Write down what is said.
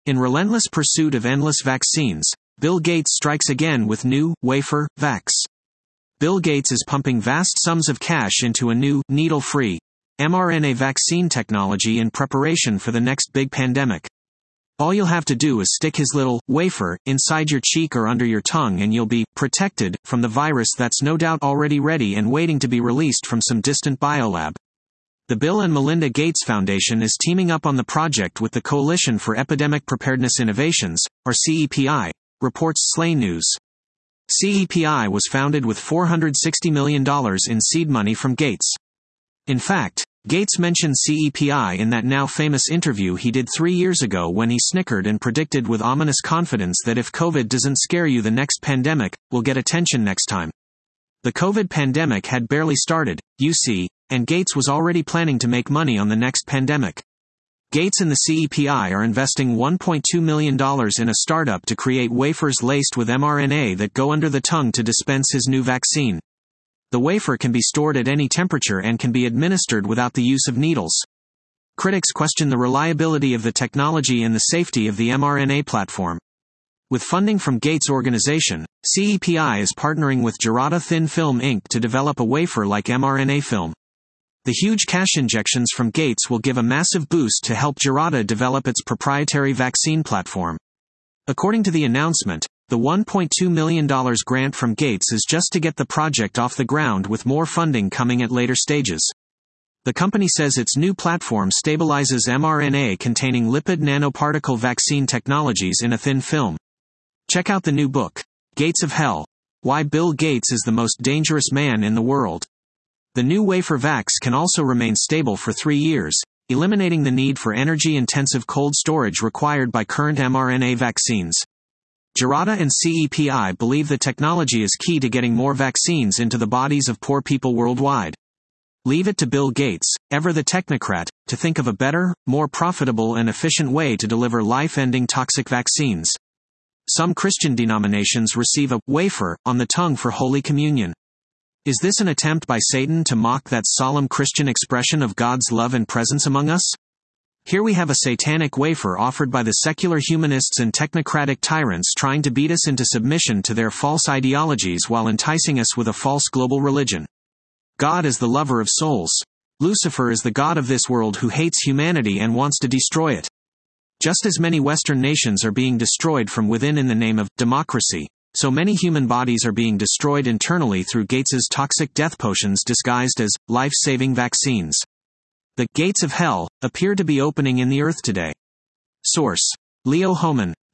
In relentless pursuit of endless vaccines, Bill Gates strikes again with new wafer vax. Bill Gates is pumping vast sums of cash into a new, needle-free mRNA vaccine technology in preparation for the next big pandemic. All you'll have to do is stick his little wafer inside your cheek or under your tongue and you'll be protected from the virus that's no doubt already ready and waiting to be released from some distant biolab. The Bill and Melinda Gates Foundation is teaming up on the project with the Coalition for Epidemic Preparedness Innovations, or CEPI, reports Slate News. CEPI was founded with $460 million in seed money from Gates. In fact, Gates mentioned CEPI in that now famous interview he did 3 years ago when he snickered and predicted with ominous confidence that if COVID doesn't scare you, the next pandemic will get attention next time. The COVID pandemic had barely started, you see, and Gates was already planning to make money on the next pandemic. Gates and the CEPI are investing $1.2 million in a startup to create wafers laced with mRNA that go under the tongue to dispense his new vaccine. The wafer can be stored at any temperature and can be administered without the use of needles. Critics question the reliability of the technology and the safety of the mRNA platform. With funding from Gates' organization, CEPI is partnering with Girata Thin Film Inc. to develop a wafer-like mRNA film. The huge cash injections from Gates will give a massive boost to help Girata develop its proprietary vaccine platform. According to the announcement, the $1.2 million grant from Gates is just to get the project off the ground, with more funding coming at later stages. The company says its new platform stabilizes mRNA containing lipid nanoparticle vaccine technologies in a thin film. Check out the new book, Gates of Hell: Why Bill Gates is the Most Dangerous Man in the World. The new wafer vax can also remain stable for 3 years, eliminating the need for energy-intensive cold storage required by current mRNA vaccines. Girata and CEPI believe the technology is key to getting more vaccines into the bodies of poor people worldwide. Leave it to Bill Gates, ever the technocrat, to think of a better, more profitable and efficient way to deliver life-ending toxic vaccines. Some Christian denominations receive a wafer on the tongue for Holy Communion. Is this an attempt by Satan to mock that solemn Christian expression of God's love and presence among us? Here we have a satanic wafer offered by the secular humanists and technocratic tyrants trying to beat us into submission to their false ideologies while enticing us with a false global religion. God is the lover of souls. Lucifer is the god of this world who hates humanity and wants to destroy it. Just as many Western nations are being destroyed from within in the name of democracy, so many human bodies are being destroyed internally through Gates's toxic death potions disguised as life-saving vaccines. The gates of hell appear to be opening in the earth today. Source: Leo Hohmann.